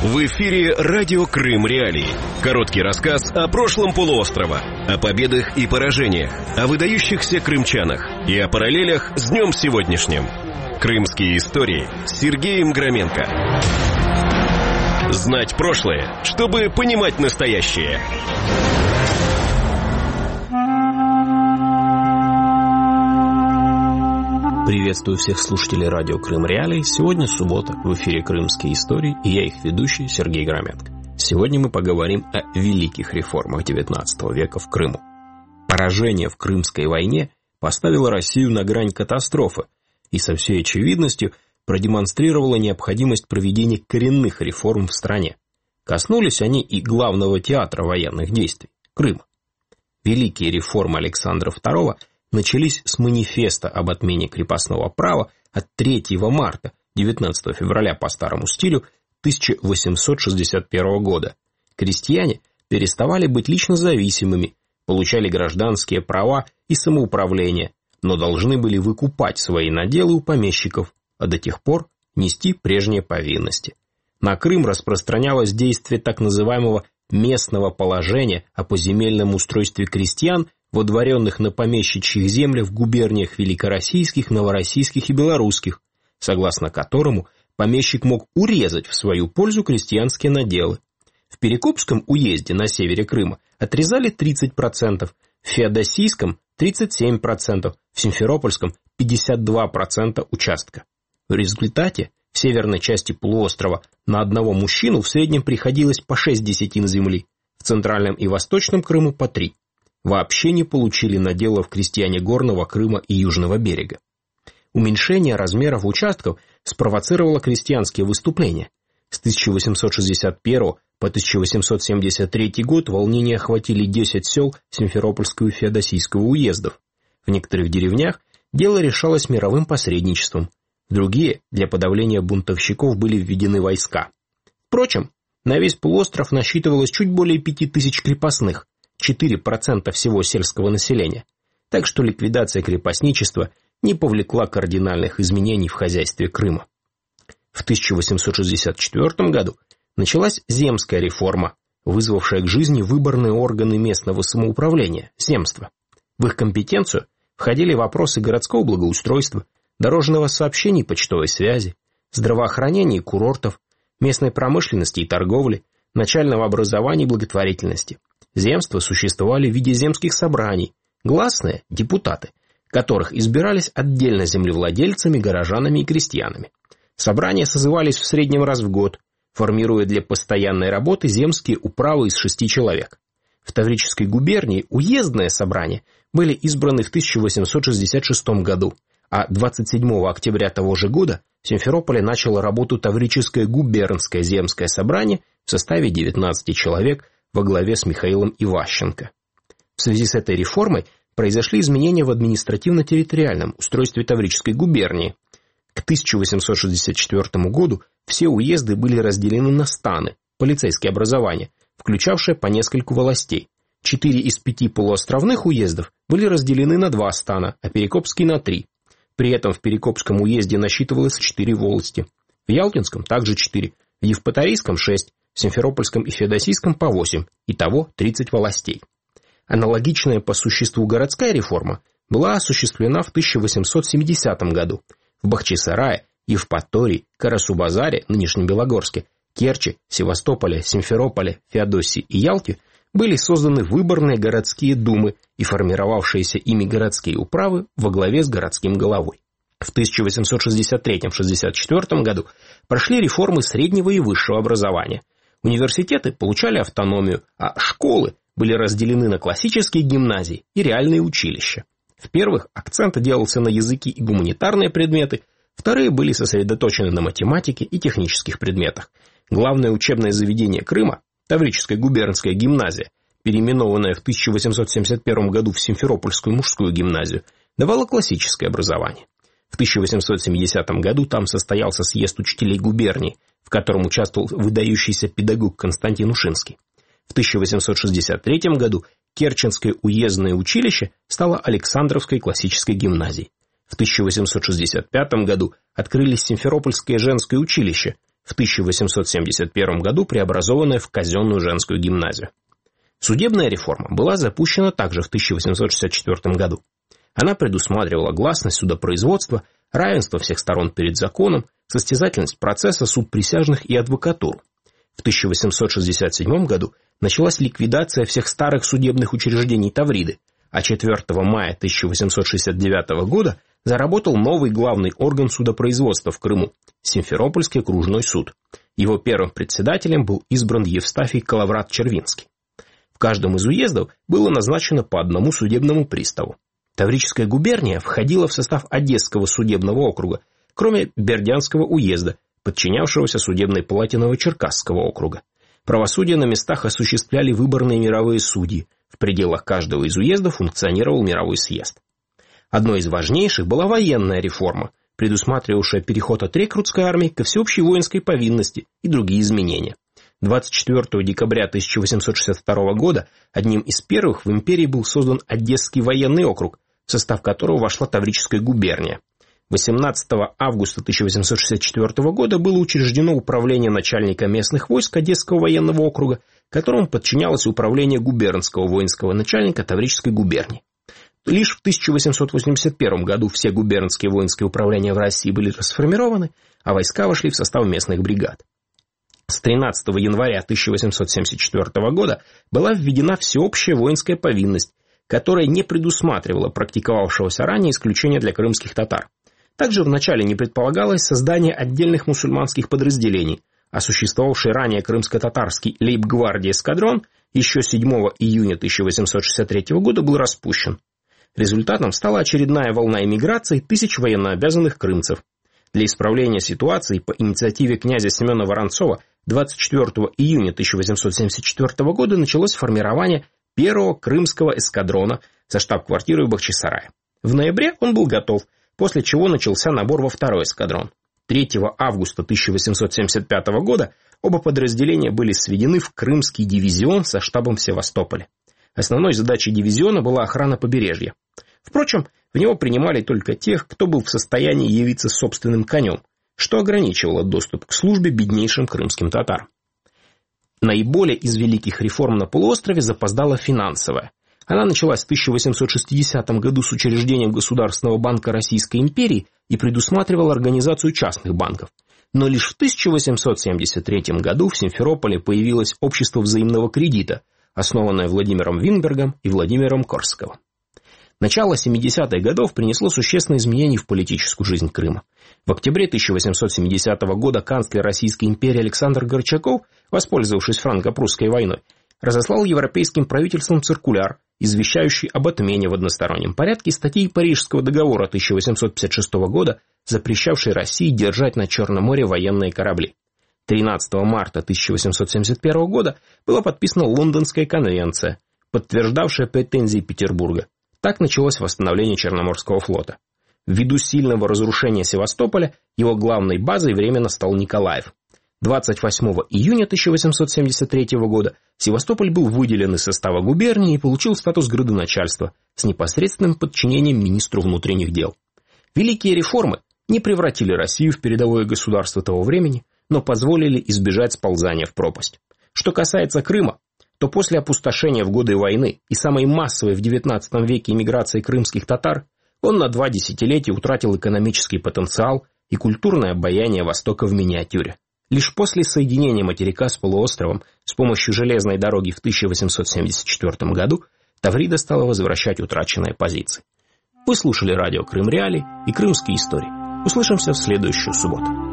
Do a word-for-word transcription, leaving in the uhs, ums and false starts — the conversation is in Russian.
В эфире радио Крым Реалии. Короткий рассказ о прошлом полуострова, о победах и поражениях, о выдающихся крымчанах и о параллелях с днем сегодняшним. Крымские истории с Сергеем Громенко. Знать прошлое, чтобы понимать настоящее. Приветствую всех слушателей радио Крым Реалии. Сегодня суббота, в эфире «Крымские истории», и я их ведущий Сергей Громенко. Сегодня мы поговорим о великих реформах девятнадцатого века в Крыму. Поражение в Крымской войне поставило Россию на грань катастрофы и со всей очевидностью продемонстрировало необходимость проведения коренных реформ в стране. Коснулись они и главного театра военных действий – Крыма. Великие реформы Александра второго начались с манифеста об отмене крепостного права от третьего марта, девятнадцатого февраля по старому стилю тысяча восемьсот шестьдесят первого года. Крестьяне переставали быть лично зависимыми, получали гражданские права и самоуправление, но должны были выкупать свои наделы у помещиков, а до тех пор нести прежние повинности. На Крым распространялось действие так называемого местного положения о поземельном устройстве крестьян, водворенных на помещичьих землях в губерниях великороссийских, новороссийских и белорусских, согласно которому помещик мог урезать в свою пользу крестьянские наделы. В Перекопском уезде на севере Крыма отрезали тридцать процентов, в Феодосийском – тридцать семь процентов, в Симферопольском – пятьдесят два процента участка. В результате в северной части полуострова на одного мужчину в среднем приходилось по шесть десятин земли, в центральном и восточном Крыму по три. Вообще не получили наделов крестьяне Горного Крыма и Южного берега. Уменьшение размеров участков спровоцировало крестьянские выступления. С тысяча восемьсот шестьдесят первого по тысяча восемьсот семьдесят третий год волнения охватили десять сел Симферопольского и Феодосийского уездов. В некоторых деревнях дело решалось мировым посредничеством. В другие для подавления бунтовщиков были введены войска. Впрочем, на весь полуостров насчитывалось чуть более пяти тысяч крепостных, четыре процента всего сельского населения, так что ликвидация крепостничества не повлекла кардинальных изменений в хозяйстве Крыма. В тысяча восемьсот шестьдесят четвёртом году началась земская реформа, вызвавшая к жизни выборные органы местного самоуправления – земства. В их компетенцию входили вопросы городского благоустройства, дорожного сообщения и почтовой связи, здравоохранения и курортов, местной промышленности и торговли, начального образования и благотворительности. Земства существовали в виде земских собраний, гласные – депутаты, которых избирались отдельно землевладельцами, горожанами и крестьянами. Собрания созывались в среднем раз в год, формируя для постоянной работы земские управы из шести человек. В Таврической губернии уездные собрания были избраны в тысяча восемьсот шестьдесят шестом году, а двадцать седьмого октября того же года в Симферополе начало работу Таврическое губернское земское собрание в составе девятнадцати человек во главе с Михаилом Иващенко. В связи с этой реформой произошли изменения в административно-территориальном устройстве Таврической губернии. К тысяча восемьсот шестьдесят четвёртому году все уезды были разделены на станы, полицейские образования, включавшие по нескольку волостей. Четыре из пяти полуостровных уездов были разделены на два стана, а Перекопский на три. При этом в Перекопском уезде насчитывалось четыре волости. В Ялтинском также четыре, в Евпаторийском шесть, в Симферопольском и Феодосийском по восемь, итого тридцать волостей. Аналогичная по существу городская реформа была осуществлена в тысяча восемьсот семидесятом году. В Бахчисарае, Евпатории, Карасу-Базаре, нынешнем Белогорске, Керчи, Севастополе, Симферополе, Феодосии и Ялте были созданы выборные городские думы и формировавшиеся ими городские управы во главе с городским головой. В тысяча восемьсот шестьдесят третьем — шестьдесят четвёртом году прошли реформы среднего и высшего образования. Университеты получали автономию, а школы были разделены на классические гимназии и реальные училища. В первых акцент делался на языки и гуманитарные предметы, вторые были сосредоточены на математике и технических предметах. Главное учебное заведение Крыма, Таврическая губернская гимназия, переименованная в тысяча восемьсот семьдесят первом году в Симферопольскую мужскую гимназию, давала классическое образование. В тысяча восемьсот семидесятом году там состоялся съезд учителей губернии, в котором участвовал выдающийся педагог Константин Ушинский. В тысяча восемьсот шестьдесят третьем году Керченское уездное училище стало Александровской классической гимназией. В тысяча восемьсот шестьдесят пятом году открылись Симферопольское женское училище, в тысяча восемьсот семьдесят первом году преобразованная в казенную женскую гимназию. Судебная реформа была запущена также в тысяча восемьсот шестьдесят четвёртом году. Она предусматривала гласность судопроизводства, равенство всех сторон перед законом, состязательность процесса, суд присяжных и адвокатуру. В тысяча восемьсот шестьдесят седьмом году началась ликвидация всех старых судебных учреждений Тавриды, а четвёртого мая тысяча восемьсот шестьдесят девятого года заработал новый главный орган судопроизводства в Крыму – Симферопольский окружной суд. Его первым председателем был избран Евстафий Калаврат-Червинский. В каждом из уездов было назначено по одному судебному приставу. Таврическая губерния входила в состав Одесского судебного округа, кроме Бердянского уезда, подчинявшегося судебной палате Новочеркасского округа. Правосудие на местах осуществляли выборные мировые судьи. В пределах каждого из уездов функционировал мировой съезд. Одной из важнейших была военная реформа, предусматривавшая переход от рекрутской армии ко всеобщей воинской повинности и другие изменения. двадцать четвёртого декабря тысяча восемьсот шестьдесят второго года одним из первых в империи был создан Одесский военный округ, в состав которого вошла Таврическая губерния. восемнадцатого августа тысяча восемьсот шестьдесят четвёртого года было учреждено управление начальника местных войск Одесского военного округа, которому подчинялось управление губернского воинского начальника Таврической губернии. Лишь в тысяча восемьсот восемьдесят первом году все губернские воинские управления в России были расформированы, а войска вошли в состав местных бригад. С тринадцатого января тысяча восемьсот семьдесят четвёртого года была введена всеобщая воинская повинность, которая не предусматривала практиковавшегося ранее исключения для крымских татар. Также вначале не предполагалось создание отдельных мусульманских подразделений, а существовавший ранее крымско-татарский лейб-гвардии эскадрон еще седьмого июня тысяча восемьсот шестьдесят третьего года был распущен. Результатом стала очередная волна эмиграции тысяч военнообязанных крымцев. Для исправления ситуации по инициативе князя Семена Воронцова двадцать четвёртого июня тысяча восемьсот семьдесят четвёртого года началось формирование первого крымского эскадрона со штаб-квартирой в Бахчисарае. В ноябре он был готов, после чего начался набор во второй эскадрон. третьего августа тысяча восемьсот семьдесят пятого года оба подразделения были сведены в Крымский дивизион со штабом в Севастополе. Основной задачей дивизиона была охрана побережья. Впрочем, в него принимали только тех, кто был в состоянии явиться с собственным конем, что ограничивало доступ к службе беднейшим крымским татарам. Наиболее из великих реформ на полуострове запоздала финансовая. Она началась в тысяча восемьсот шестидесятом году с учреждением Государственного банка Российской империи и предусматривала организацию частных банков. Но лишь в тысяча восемьсот семьдесят третьем году в Симферополе появилось общество взаимного кредита, основанное Владимиром Винбергом и Владимиром Корсаковым. Начало семидесятых годов принесло существенные изменения в политическую жизнь Крыма. В октябре тысяча восемьсот семидесятого года канцлер Российской империи Александр Горчаков, воспользовавшись франко-прусской войной, разослал европейским правительствам циркуляр, извещающий об отмене в одностороннем порядке статей Парижского договора тысяча восемьсот пятьдесят шестого года, запрещавшей России держать на Черном море военные корабли. тринадцатого марта тысяча восемьсот семьдесят первого года была подписана Лондонская конвенция, подтверждавшая претензии Петербурга. Так началось восстановление Черноморского флота. Ввиду сильного разрушения Севастополя его главной базой временно стал Николаев. двадцать восьмого июня тысяча восемьсот семьдесят третьего года Севастополь был выделен из состава губернии и получил статус градоначальства с непосредственным подчинением министру внутренних дел. Великие реформы не превратили Россию в передовое государство того времени, но позволили избежать сползания в пропасть. Что касается Крыма, то после опустошения в годы войны и самой массовой в девятнадцатом веке эмиграции крымских татар, он на два десятилетия утратил экономический потенциал и культурное обаяние Востока в миниатюре. Лишь после соединения материка с полуостровом с помощью железной дороги в тысяча восемьсот семьдесят четвёртом году Таврида стала возвращать утраченные позиции. Вы слушали радио Крым Реалии и Крымские истории. Услышимся в следующую субботу.